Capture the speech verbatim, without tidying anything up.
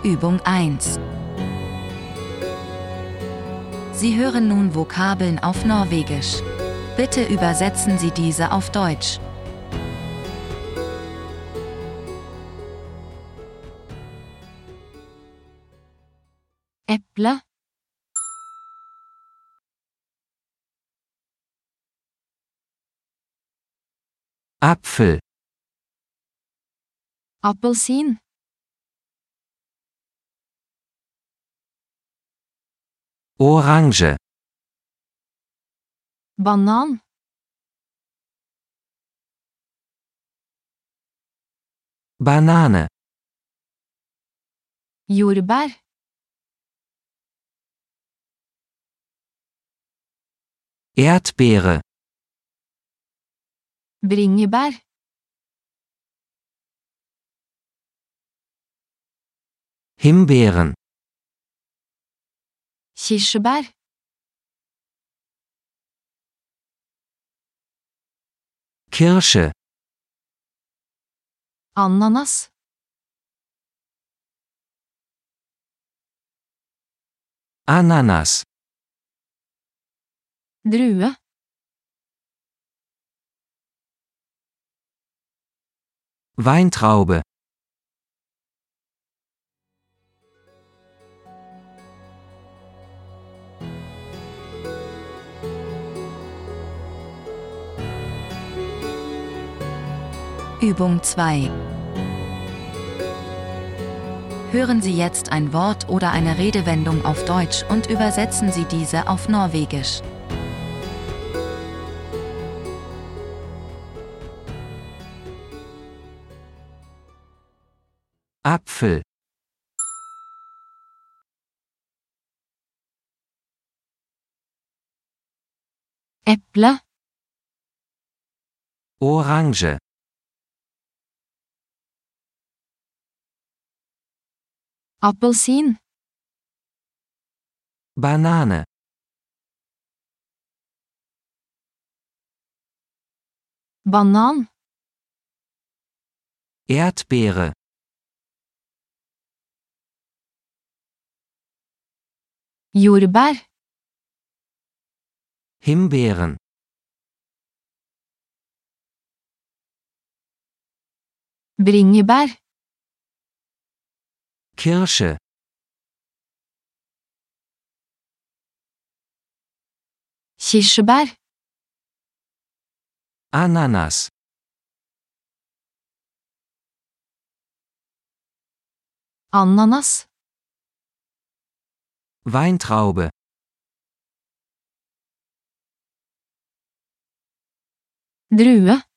Übung eins. Sie hören nun Vokabeln auf Norwegisch. Bitte übersetzen Sie diese auf Deutsch. Eple, Apfel, appelsin, Orange, banan, Banane, jordbær, Erdbeere, bringebær, Himbeeren, kirsebær, Kirsche, ananas, Ananas, drue, Weintraube, Übung zwei. Hören Sie jetzt ein Wort oder eine Redewendung auf Deutsch und übersetzen Sie diese auf Norwegisch. Apfel, Eple, Orange, appelsin, Banane, banan, Erdbeere, jordbær, Himbeeren, bringebær, Kirsche, kirsebær, Ananas, ananas, Weintraube, drue,